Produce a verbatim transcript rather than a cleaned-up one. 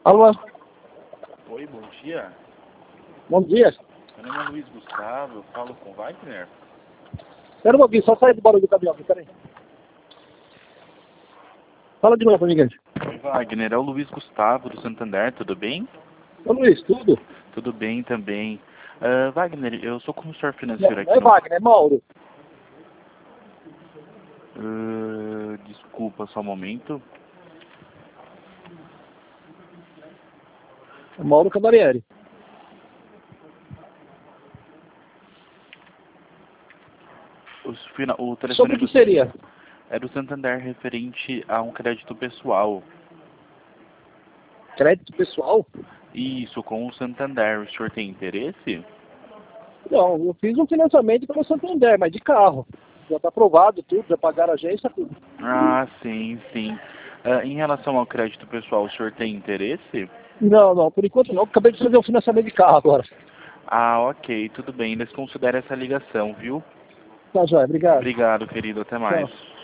Alô? Oi, bom dia. Bom dia. Meu nome é Luiz Gustavo, eu falo com o Wagner. Espera um pouquinho, só sair do barulho do caminhão aqui, peraí. Fala de novo pra mim, gente. Oi, Wagner, é o Luiz Gustavo do Santander, tudo bem? Ô Luiz, tudo? Tudo bem também. Uh, Wagner, eu sou consultor Não, financeiro não aqui é no... Wagner, é Mauro. Uh, desculpa, só um momento. É Mauro Cavalieri. Os fina- O telefone Sobre o do... que seria? é do Santander referente a um crédito pessoal. Crédito pessoal? Isso, com o Santander. O senhor tem interesse? Não, eu fiz um financiamento pelo Santander, mas de carro. Já tá aprovado tudo, já pagaram a agência, tudo. Ah, sim, sim. Uh, em relação ao crédito pessoal, o senhor tem interesse? Não, não, por enquanto não. Acabei de fazer um financiamento de carro agora. Ah, ok, tudo bem. Desconsidera essa ligação, viu? Tá, joia, obrigado. Obrigado, querido. Até mais. Tchau.